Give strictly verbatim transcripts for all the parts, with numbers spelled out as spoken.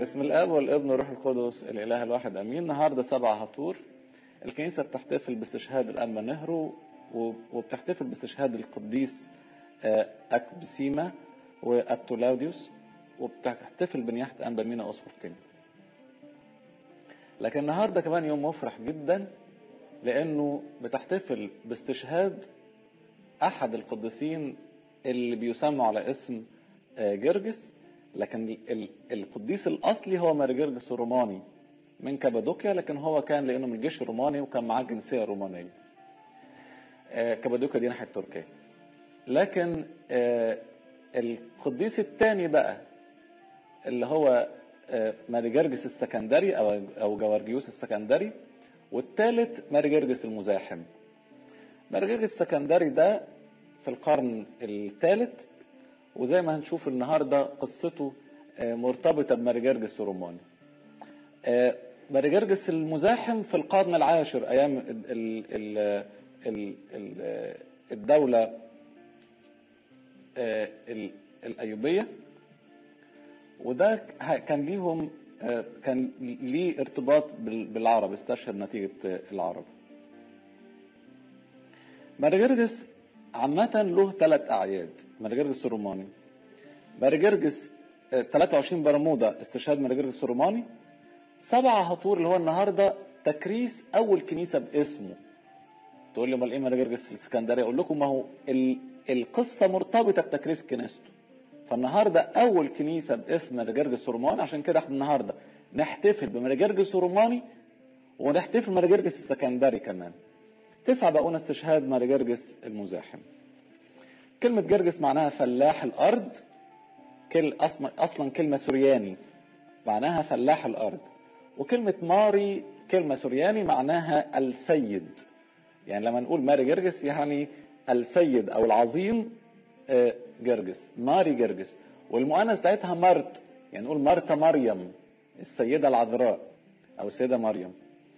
بسم الاب والابن والروح القدس الاله الواحد امين. النهارده سبعة هطور. الكنيسه بتحتفل باستشهاد الانبا نهرو، وبتحتفل باستشهاد القديس اكبسيما وابتولاوديوس، وبتحتفل بنياحه انبا مينا اسقفطين. لكن النهارده كمان يوم مفرح جدا، لانه بتحتفل باستشهاد احد القديسين اللي بيسموا على اسم جرجس، لكن القديس الاصلي هو ماري جرجس الروماني من كابادوكيا، لكن هو كان لانه من الجيش الروماني وكان معاه جنسيه رومانيه. كابادوكيا دي ناحيه تركيا. لكن القديس الثاني بقى اللي هو ماري جرجس السكندري او او جوارجيوس السكندري، والثالث ماري جرجس المزاحم. ماري جرجس السكندري ده في القرن الثالث، وزي ما هنشوف النهارده قصته مرتبطه بماري جرجس الروماني. ماري جرجس المزاحم في القرن العاشر ايام الدوله الايوبيه، وده كان ليهم كان ليه ارتباط بالعرب، استشهد نتيجه العرب. ماري جرجس عامة له ثلاث أعياد. ماري جرجس الروماني، ماري جرجس ثلاثة وعشرين برمودا استشهاد ماري جرجس الروماني، سبعة هطور اللي هو النهارده تكريس أول كنيسة باسمه. تقول لي امال إيه ماري جرجس الاسكندري؟ أقول لكم ما هو القصة مرتبطة بتكريس كنيسته. فالنهارده أول كنيسة باسم ماري جرجس الروماني، عشان كده احنا النهارده نحتفل بماري جرجس الروماني ونحتفل بماري جرجس السكندري كمان. تسعة بقونا استشهاد ماري جرجس المزاحم. كلمة جرجس معناها فلاح الأرض، كل أصلا كلمة سورياني معناها فلاح الأرض، وكلمة ماري كلمة سورياني معناها السيد. يعني لما نقول ماري جرجس يعني السيد أو العظيم جرجس، ماري جرجس. والمؤنث بتاعتها مرت، يعني نقول مرتا مريم السيدة العذراء أو السيدة مريم.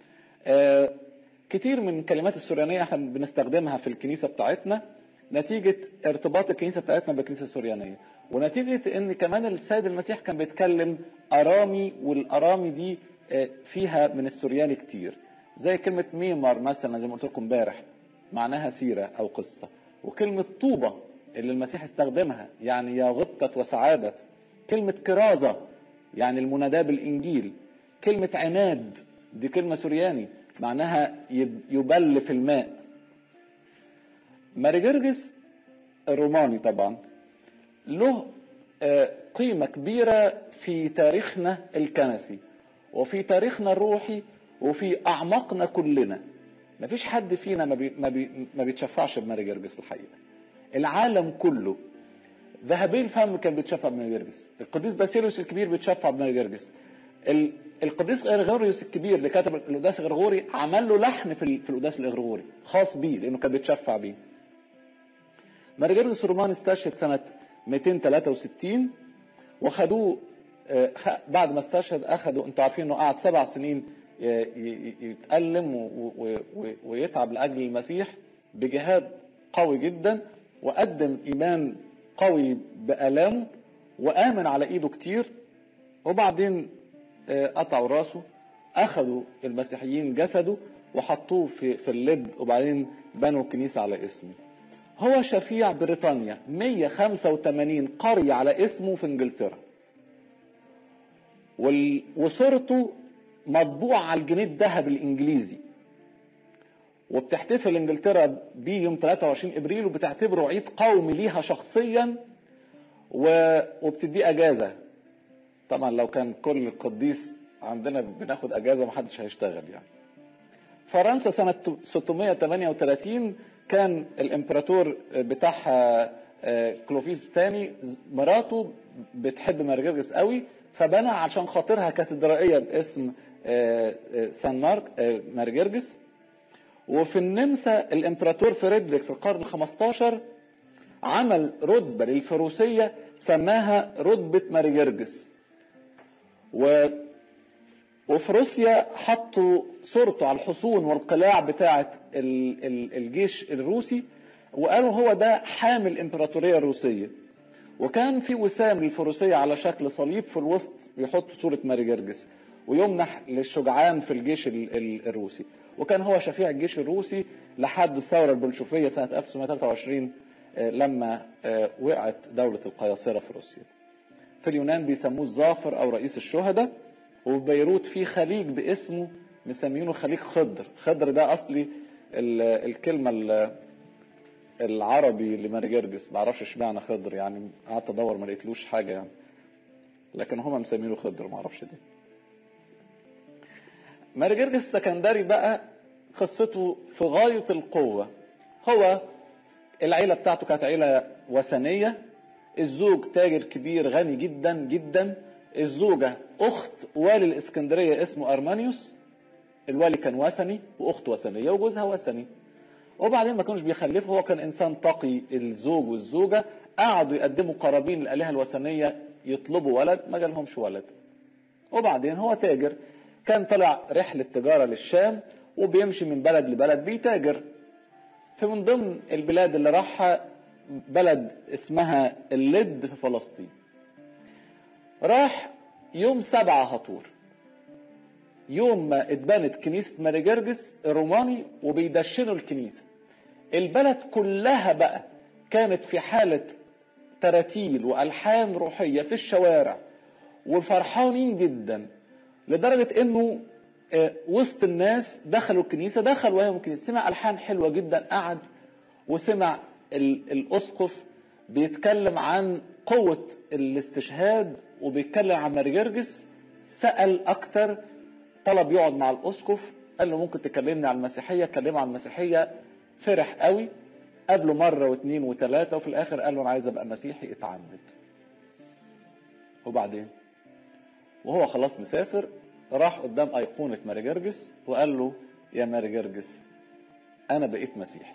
كتير من كلمات السوريانية احنا بنستخدمها في الكنيسة بتاعتنا نتيجة ارتباط الكنيسة بتاعتنا بالكنيسة السوريانية، ونتيجة ان كمان السيد المسيح كان بيتكلم ارامي، والارامي دي فيها من السورياني كتير، زي كلمة ميمر مثلا زي ما قلت لكم امبارح معناها سيرة او قصة، وكلمة طوبة اللي المسيح استخدمها يعني يا غبطة وسعادة، كلمة كرازة يعني المناداة بالانجيل، كلمة عناد دي كلمة سورياني معناها يبل في الماء. ماري جرجس الروماني طبعا له قيمة كبيرة في تاريخنا الكنسي وفي تاريخنا الروحي وفي أعماقنا كلنا. مفيش حد فينا ما, بي ما, بي ما بيتشفعش بماري جرجس الحقيقة. العالم كله ذهبي الفم كان بيتشفع بماري جرجس، القديس باسيليوس الكبير بيتشفع بماري جرجس، القديس غرغوريوس الكبير اللي كتب القداس الغرغوري عمل له لحن في في القداس الغرغوري خاص بيه لانه كان بيتشفع بيه. ماري جرجس الروماني استشهد سنه مئتين وثلاثة وستين، وخدوه بعد ما استشهد اخذوا، انتوا عارفين انه قعد سبع سنين يتألم ويتعب لاجل المسيح بجهاد قوي جدا، وقدم ايمان قوي بآلامه وآمن على ايده كتير، وبعدين قطعوا راسه، اخذوا المسيحيين جسده وحطوه في في اللد، وبعدين بنوا الكنيسه على اسمه. هو شفيع بريطانيا، مئة وخمسة وثمانين قريه على اسمه في انجلترا، وصورته مطبوعه على الجنيه الذهب الانجليزي، وبتحتفل انجلترا بيه يوم ثلاثة وعشرين ابريل، وبتعتبره عيد قومي ليها شخصيا، وبتديه اجازه. طبعا لو كان كل قديس عندنا بناخد اجازه محدش هيشتغل يعني. فرنسا سنه ستمئة وثمانية وثلاثين كان الامبراطور بتاعها كلوفيس الثاني مراته بتحب ماري جرجس قوي، فبنى عشان خاطرها كاتدرائيه باسم سان مارك ماري جرجس. وفي النمسا الامبراطور فريدريك في القرن الخمستاشر عمل رتبه للفروسيه سماها رتبه ماري جرجس. و... وفي روسيا حطوا صورته على الحصون والقلاع بتاعه الجيش الروسي، وقالوا هو ده حامل الامبراطوريه الروسيه. وكان في وسام للفروسية على شكل صليب في الوسط بيحط صورة ماري جرجس، ويمنح للشجعان في الجيش الروسي، وكان هو شفيع الجيش الروسي لحد الثورة البلشفية سنة ألف وتسعمائة وثلاثة وعشرين لما وقعت دولة القياصرة في روسيا. في اليونان بيسموه الظافر أو رئيس الشهداء، وفي بيروت في خليج باسمه مسمينه خليج خضر. خضر ده أصلي الكلمة العربي لماري جرجس، معرفش اشمعنى خضر، يعني قعدت ادور ما لقيتلوش حاجه يعني، لكن هما مسمينه خضر معرفش ليه. ماري جرجس السكندري بقى قصته في غايه القوه. هو العيله بتاعته كانت عيله وثنيه، الزوج تاجر كبير غني جدا جدا، الزوجه اخت والي الاسكندريه اسمه ارمانيوس، الوالي كان وثني واخت وثنيه وجوزها وثني، وبعدين ما كانوش بيخلفوا. هو كان انسان تقي الزوج والزوجه، قعدوا يقدموا قرابين للالهه الوثنيه يطلبوا ولد، ما جالهمش ولد. وبعدين هو تاجر، كان طلع رحله تجاره للشام وبيمشي من بلد لبلد بيتاجر. فمن ضمن البلاد اللي راحها بلد اسمها اللد في فلسطين. راح يوم سبعة هطور، يوم ما اتبنت كنيسة ماري جرجس الروماني وبيدشنوا الكنيسة. البلد كلها بقى كانت في حالة تراتيل وألحان روحية في الشوارع وفرحانين جدا، لدرجة انه وسط الناس دخلوا الكنيسة، دخل وهم الكنيسة، سمع ألحان حلوة جدا، قعد وسمع الأسقف بيتكلم عن قوة الاستشهاد وبيتكلم عن ماري جرجس. سأل أكتر، طلب يقعد مع الأسقف، قال له ممكن تكلمني عن المسيحية، كلمه عن المسيحية، فرح قوي، قابله مرة واثنين وثلاثة، وفي الآخر قال له أنا عايز أبقى مسيحي، اتعمد. وبعدين وهو خلاص مسافر راح قدام أيقونة ماري جرجس وقال له يا ماري جرجس أنا بقيت مسيحي،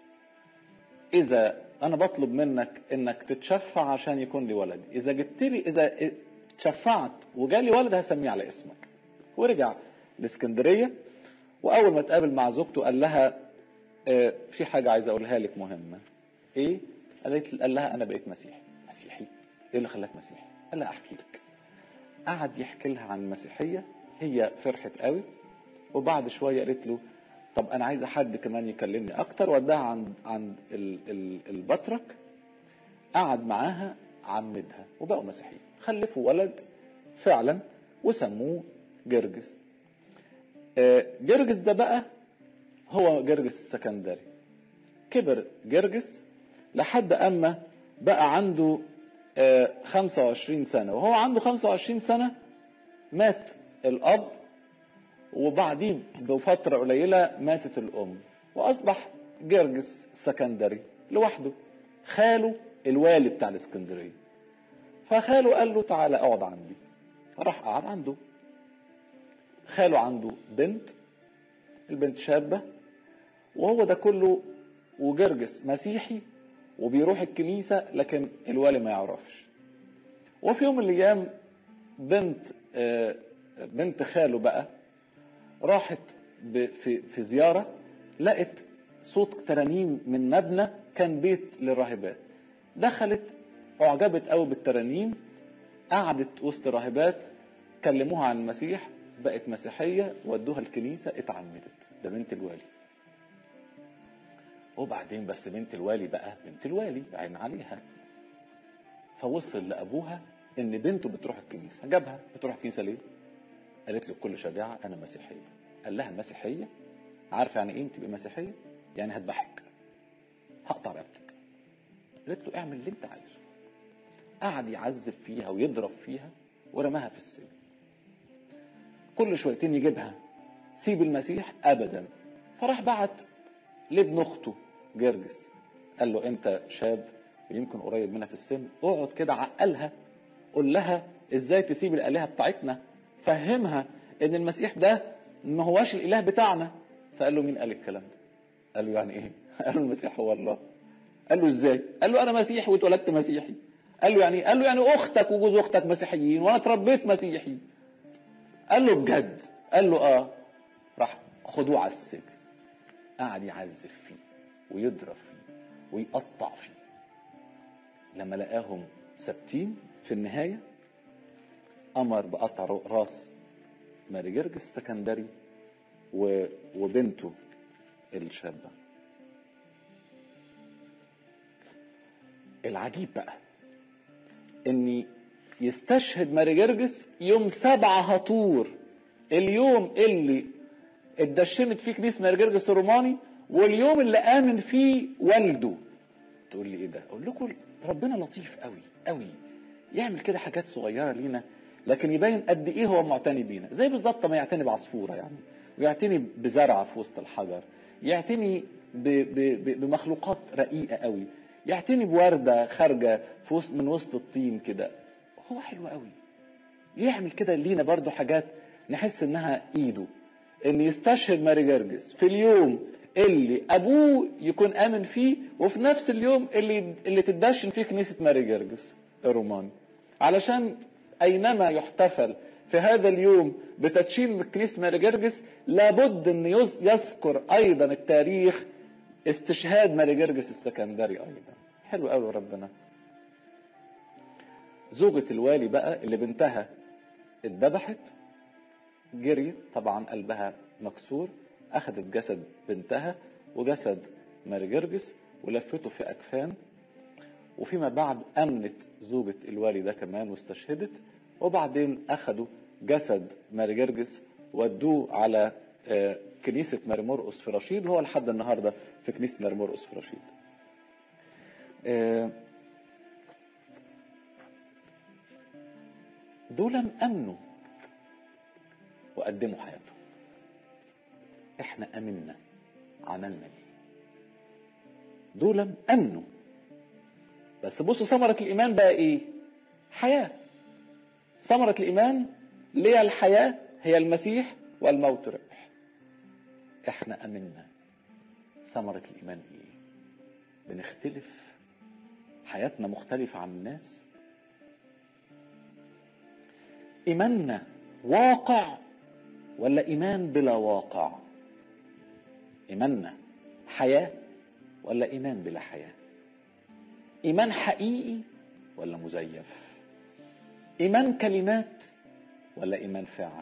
إذا أنا بطلب منك إنك تتشفع عشان يكون لي ولد، إذا جبت لي إذا تشفعت وجالي ولد هسميه على اسمك. ورجع لاسكندرية، وأول ما تقابل مع زوجته قال لها اه في حاجة عايز أقولها لك مهمة. إيه؟ قالت قال لها أنا بقيت مسيحي. مسيحي؟ إيه اللي خلاك مسيحي؟ قال لها أحكي لك. قعد يحكي لها عن المسيحية، هي فرحت قوي، وبعد شوية قالت له طب أنا عايزة حد كمان يكلمني أكتر، وداها عند عند البطرك، قعد معاها عمدها وبقوا مسيحيين، خلفوا ولد فعلا وسموه جرجس. جرجس ده بقى هو جرجس السكندري. كبر جرجس لحد أما بقى عنده خمسة وعشرين سنة، وهو عنده خمسة وعشرين سنة مات الأب، وبعدين بفترة قليلة ماتت الأم، وأصبح جرجس السكندري لوحده. خاله الوالي بتاع الاسكندرية، فخاله قال له تعالى اقعد عندي، فراح قعد عنده. خاله عنده بنت، البنت شابة، وهو ده كله، وجرجس مسيحي وبيروح الكنيسة، لكن الوالي ما يعرفش. وفي يوم من الايام بنت بنت خاله بقى راحت في في زيارة، لقت صوت ترانيم من مبنى كان بيت للراهبات. دخلت اعجبت قوي بالترانيم، قعدت وسط الراهبات، كلموها عن المسيح، بقت مسيحية، ودوها الكنيسة، اتعمدت. ده بنت الوالي. وبعدين بس بنت الوالي بقى بنت الوالي عين عليها، فوصل لأبوها ان بنته بتروح الكنيسة. جابها بتروح الكنيسة ليه؟ قالت له بكل شجاعة انا مسيحية. قال لها مسيحية؟ عارفة يعني ايه تبقى مسيحية؟ يعني هذبحك، هقطع رقبتك. قالت له اعمل اللي انت عايزه. قعد يعذب فيها ويضرب فيها ورماها في السجن. كل شويتين يجيبها، سيب المسيح ابدا. فراح بعت لابن اخته جرجس، قال له انت شاب ويمكن قريب منها في السن، اقعد كده عقلها، قول لها ازاي تسيب الالهه بتاعتنا، فهمها ان المسيح ده ما هواش الاله بتاعنا. فقال له مين قال الكلام ده؟ قال له يعني ايه؟ قال له المسيح هو الله. قال له ازاي؟ قال له انا مسيحي واتولدت مسيحي. قال له يعني قال له يعني اختك وجوز اختك مسيحيين وانا اتربيت مسيحي. قال له بجد؟ قال له اه. راح خدوه على السجن، قعد يعذب فيه ويضرب فيه ويقطع فيه. لما لقاهم ثابتين في النهاية أمر بقطع راس ماري جرجس السكندري وبنته الشابة. العجيب بقى إني يستشهد ماري جرجس يوم سبعة هطور، اليوم اللي اتدشمت فيه كنيسة ماري جرجس الروماني واليوم اللي آمن فيه والده. تقول لي ايه ده؟ اقول لكم ربنا لطيف قوي قوي، يعمل كده حاجات صغيرة لينا لكن يبين قد ايه هو معتني بينا. زي بالظبط ما يعتني بعصفورة يعني، ويعتني بزرعة في وسط الحجر، يعتني ب ب ب بمخلوقات رقيقة قوي، يعتني بوردة خارجة في وسط من وسط الطين كده. هو حلو قوي، يعمل كده لينا برضو حاجات نحس انها ايده. ان يستشهد ماري جرجس في اليوم اللي ابوه يكون امن فيه، وفي نفس اليوم اللي اللي تدشن فيه كنيسة ماري جرجس الروماني، علشان اينما يحتفل في هذا اليوم بتدشين كنيسة ماري جرجس لابد ان يذكر ايضا التاريخ استشهاد ماري جرجس السكندري ايضا. حلو قوي ربنا. زوجة الوالي بقى اللي بنتها اتذبحت، جريت طبعا قلبها مكسور، اخذت جسد بنتها وجسد ماري جرجس ولفته في اكفان، وفيما بعد امنت زوجة الوالي ده كمان واستشهدت. وبعدين اخذوا جسد ماري جرجس ودوه على كنيسة ماري مرقس في رشيد، وهو لحد النهارده في كنيسة ماري مرقس في رشيد. دول امنوا وقدموا حياتهم. احنا امنا، عملنا ايه؟ دول امنوا، بس بصوا ثمرة الايمان بقى ايه؟ حياة. ثمرة الايمان ليه الحياة هي المسيح والموت ربح. احنا امنا، ثمرة الايمان ايه؟ بنختلف، حياتنا مختلفة عن الناس. ايماننا واقع ولا ايمان بلا واقع؟ ايماننا حياة ولا ايمان بلا حياة؟ ايمان حقيقي ولا مزيف؟ ايمان كلمات ولا ايمان فاعل؟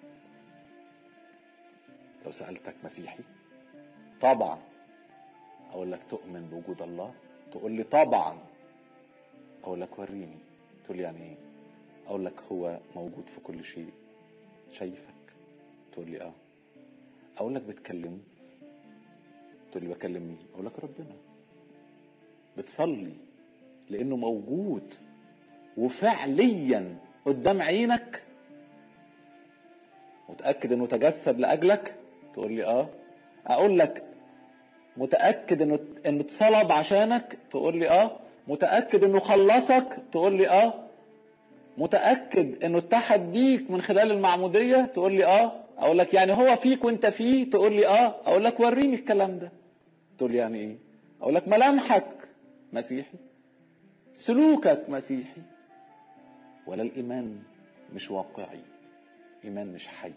لو سألتك مسيحي طبعا اقول لك تؤمن بوجود الله، تقول لي طبعا. اقول لك وريني، تقول لي يعني ايه؟ اقول لك هو موجود في كل شيء، شايفك، تقول لي اه. اقول لك بتكلمه، تقول لي بكلم مين؟ اقول لك ربنا. بتصلي لانه موجود وفعليا قدام عينك، متاكد انه تجسد لاجلك؟ تقول لي اه. اقول لك متاكد انه انه اتصلب عشانك؟ تقول لي اه. متاكد انه خلصك؟ تقول لي اه. متاكد انه اتحد بيك من خلال المعموديه؟ تقول لي اه. اقول لك يعني هو فيك وانت فيه؟ تقول لي اه. اقول لك وريني الكلام ده. تقول لي يعني ايه؟ اقول لك ملامحك مسيحي، سلوكك مسيحي، ولا الايمان مش واقعي، ايمان مش حي.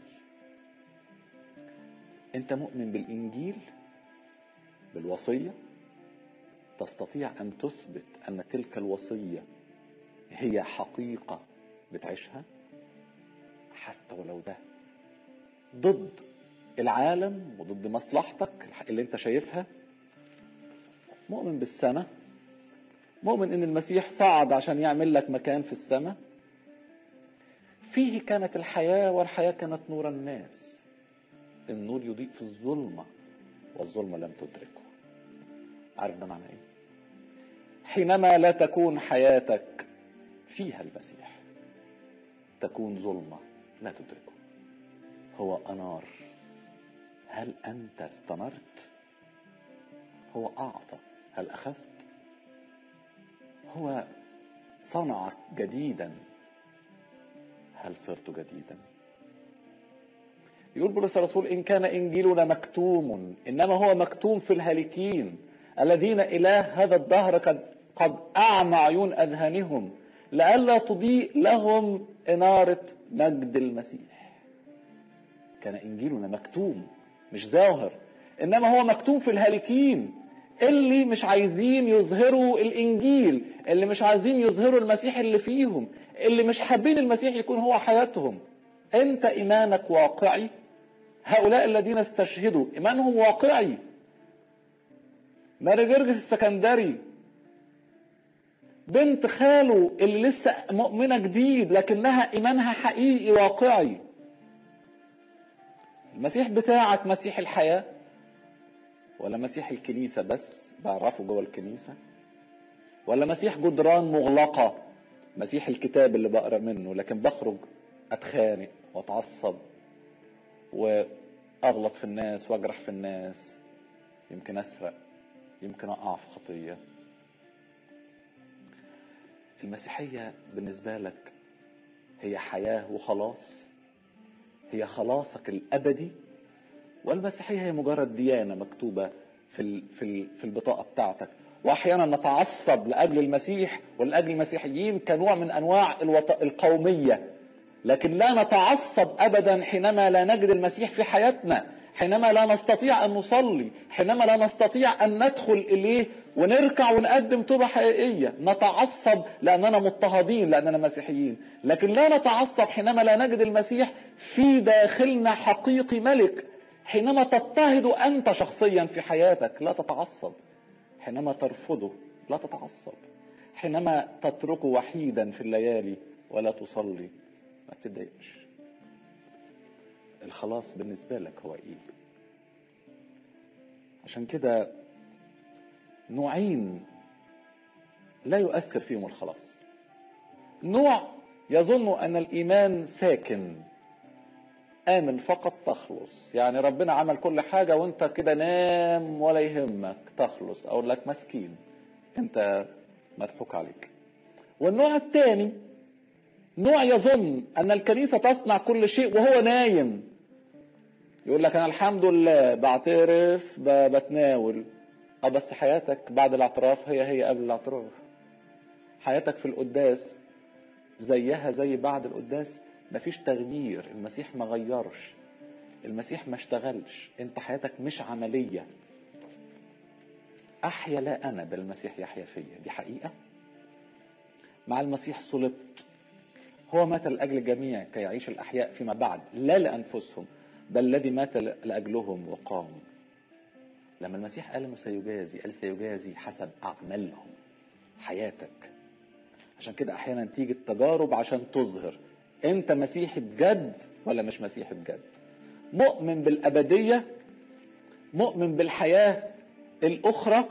انت مؤمن بالانجيل، بالوصيه، تستطيع ان تثبت ان تلك الوصيه هي حقيقه بتعيشها حتى ولو ده ضد العالم وضد مصلحتك اللي انت شايفها. مؤمن بالسماء، مؤمن ان المسيح صعد عشان يعمل لك مكان في السماء، فيه كانت الحياة والحياة كانت نور الناس، النور يضيء في الظلمة والظلمة لم تدركه. عارف ده معنى ايه؟ حينما لا تكون حياتك فيها المسيح تكون ظلمة لا تدركه. هو أنار، هل أنت استنرت؟ هو أعطى، هل أخذت؟ هو صنعك جديدا، هل صرت جديدا؟ يقول بولس الرسول إن كان إنجيلنا مكتوم إنما هو مكتوم في الهالكين الذين إله هذا الدهر قد, قد أعمى عيون أذهانهم لئلا تضيء لهم إنارة مجد المسيح. كان إنجيلنا مكتوم، مش ظاهر، إنما هو مكتوم في الهالكين اللي مش عايزين يظهروا الانجيل، اللي مش عايزين يظهروا المسيح اللي فيهم، اللي مش حابين المسيح يكون هو حياتهم. انت ايمانك واقعي؟ هؤلاء الذين استشهدوا ايمانهم واقعي. ماري جرجس السكندري بنت خاله اللي لسه مؤمنة جديد لكنها ايمانها حقيقي واقعي. المسيح بتاعك مسيح الحياة ولا مسيح الكنيسة بس بعرفه جوه الكنيسة، ولا مسيح جدران مغلقة، مسيح الكتاب اللي بقرأ منه لكن بخرج اتخانق واتعصب واغلط في الناس واجرح في الناس، يمكن اسرق، يمكن اقع في خطية. المسيحية بالنسبة لك هي حياة وخلاص، هي خلاصك الابدي، والمسيحية هي مجرد ديانة مكتوبة في في في البطاقة بتاعتك. واحيانا نتعصب لاجل المسيح ولاجل المسيحيين كنوع من انواع القومية، لكن لا نتعصب ابدا حينما لا نجد المسيح في حياتنا، حينما لا نستطيع ان نصلي، حينما لا نستطيع ان ندخل اليه ونركع ونقدم توبة حقيقية. نتعصب لاننا مضطهدين لاننا مسيحيين، لكن لا نتعصب حينما لا نجد المسيح في داخلنا حقيقي ملك. حينما تضطهد انت شخصيا في حياتك لا تتعصب، حينما ترفضه لا تتعصب، حينما تتركه وحيدا في الليالي ولا تصلي ما بتضايقش. الخلاص بالنسبة لك هو ايه؟ عشان كده نوعين لا يؤثر فيهم الخلاص. نوع يظن ان الايمان ساكن، آمن فقط تخلص، يعني ربنا عمل كل حاجة وانت كده نام ولا يهمك تخلص، اقول لك مسكين انت مضحوك عليك. والنوع الثاني نوع يظن ان الكنيسة تصنع كل شيء وهو نايم، يقول لك انا الحمد لله بعترف بتناول، اه بس حياتك بعد الاعتراف هي هي قبل الاعتراف، حياتك في القداس زيها زي بعد القداس، مفيش تغيير. المسيح ما غيرش، المسيح ما اشتغلش، انت حياتك مش عملية. احيا لا انا بل المسيح يحيا فيا، دي حقيقة. مع المسيح صلبت، هو مات لأجل الجميع كي يعيش الأحياء فيما بعد لا لأنفسهم بل الذي مات لأجلهم وقام. لما المسيح قال انه سيجازي، قال سيجازي حسب أعمالهم، حياتك. عشان كده احيانا تيجي التجارب عشان تظهر انت مسيحي بجد ولا مش مسيحي بجد، مؤمن بالأبدية، مؤمن بالحياة الأخرى.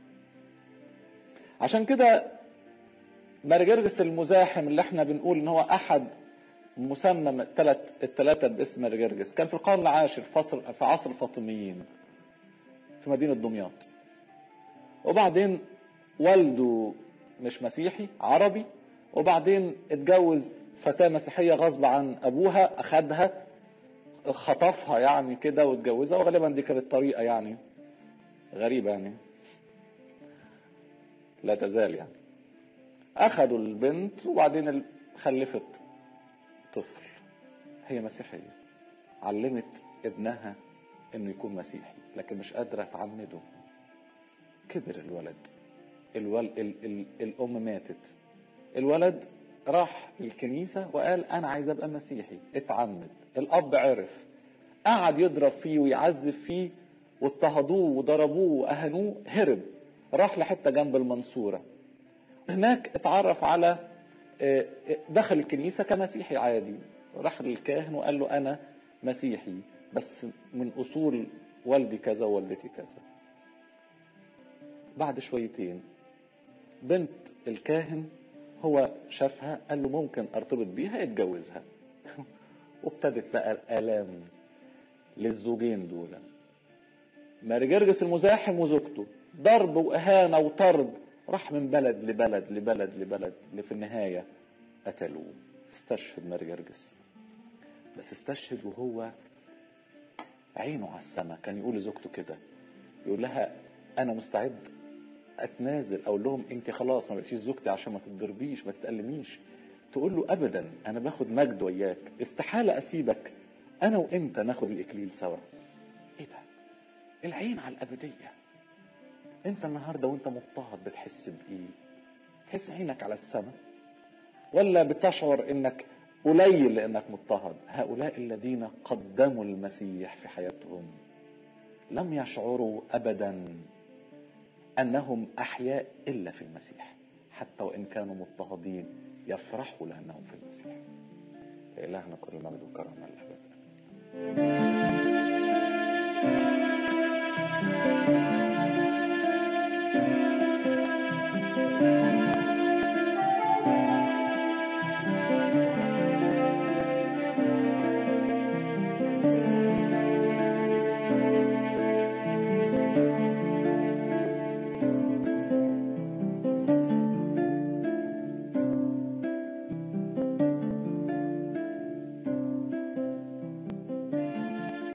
عشان كده ماري جرجس المزاحم اللي احنا بنقول ان هو احد مسمى الثلاث الثلاثه باسم ماري جرجس، كان في القرن العاشر في في عصر الفاطميين في مدينة دمياط، وبعدين والده مش مسيحي عربي، وبعدين اتجوز فتاة مسيحية غصب عن ابوها، اخدها خطفها يعني كده واتجوزها، وغالبا دي كانت طريقة يعني غريبة يعني لا تزال يعني. اخدوا البنت وبعدين خلفت طفل، هي مسيحية، علمت ابنها انه يكون مسيحي لكن مش قادرة تعمده. كبر الولد، الول... ال... ال... الام ماتت، الولد راح للكنيسة وقال انا عايز ابقى مسيحي، اتعمد. الاب عرف، قعد يضرب فيه ويعذب فيه واضطهدوه وضربوه واهنوه، هرب راح لحتة جنب المنصورة، هناك اتعرف على دخل الكنيسة كمسيحي عادي، راح للكاهن وقال له أنا مسيحي بس من أصول والدي كذا ووالدتي كذا. بعد شويتين بنت الكاهن هو شافها قال له ممكن ارتبط بيها، اتجوزها. وابتدت بقى الآلام للزوجين دول، ماري جرجس المزاحم وزوجته، ضرب وإهانة وطرد، راح من بلد لبلد لبلد لبلد اللي في النهاية قتلوه. استشهد ماري جرجس، بس استشهد وهو عينه على السماء. كان يقول لزوجته كده، يقول لها انا مستعد اتنازل، اقول لهم انت خلاص ما بقيتيش زوجتي عشان ما تتضربيش ما تتألميش. تقول له ابدا انا باخد مجد وياك، استحالة اسيبك، انا وانت ناخد الاكليل سوا. ايه ده؟ العين على الابدية، انت النهاردة وانت مضطهد بتحس بايه؟ تحس عينك على السماء، ولا بتشعر انك قليل لانك مضطهد؟ هؤلاء الذين قدموا المسيح في حياتهم لم يشعروا ابدا انهم احياء الا في المسيح، حتى وان كانوا مضطهدين يفرحوا لانهم في المسيح. لإلهنا كل المجد والكرامه للابد.